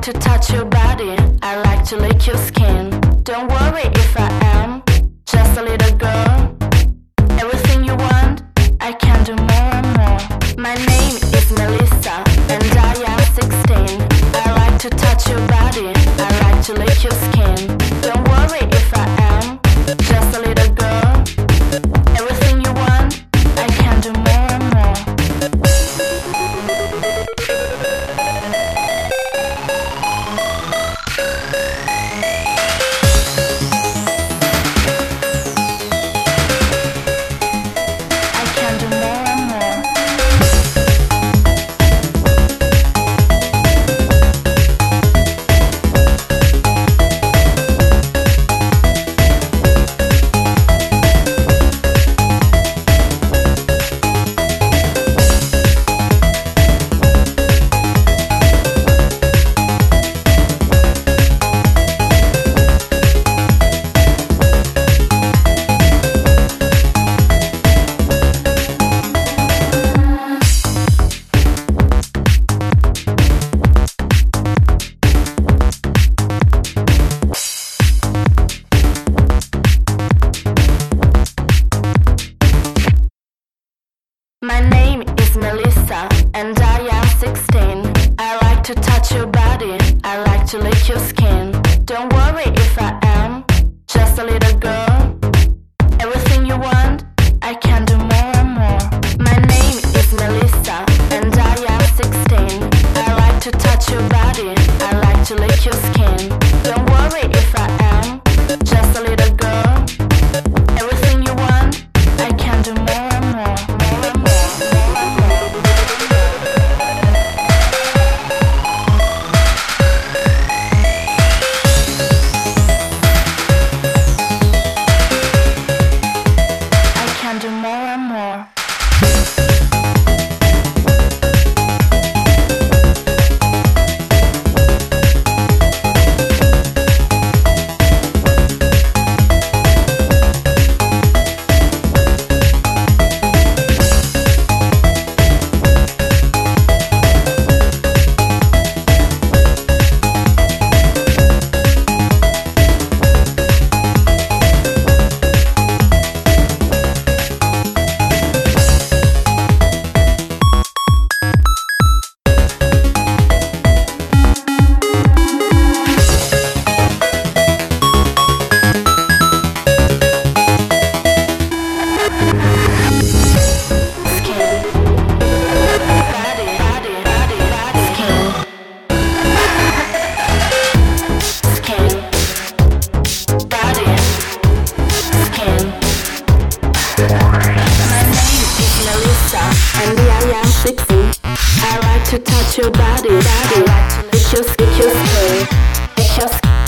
to touch your body, I like to lick your skin. Don't worry if I am just a little girl. Everything you want, I can do more and more. My name is Melissa, and I am 16. I like to touch your body, I like to lick your skin. Don't worry if I am just a little girl. Everything you want, I can do more and more. My name is Melissa, and I am 16. I like to touch your body, I like to lick your skin. Don't worry if I am just a little girl. Everything you want, I can do more and more. My name is Melissa, and I am 16. I like to touch your body, I like to lick your skin. Don't worry if I am just a little girl. Everything you want, I can do more and more. To touch your body, I like to lick your skin, lick your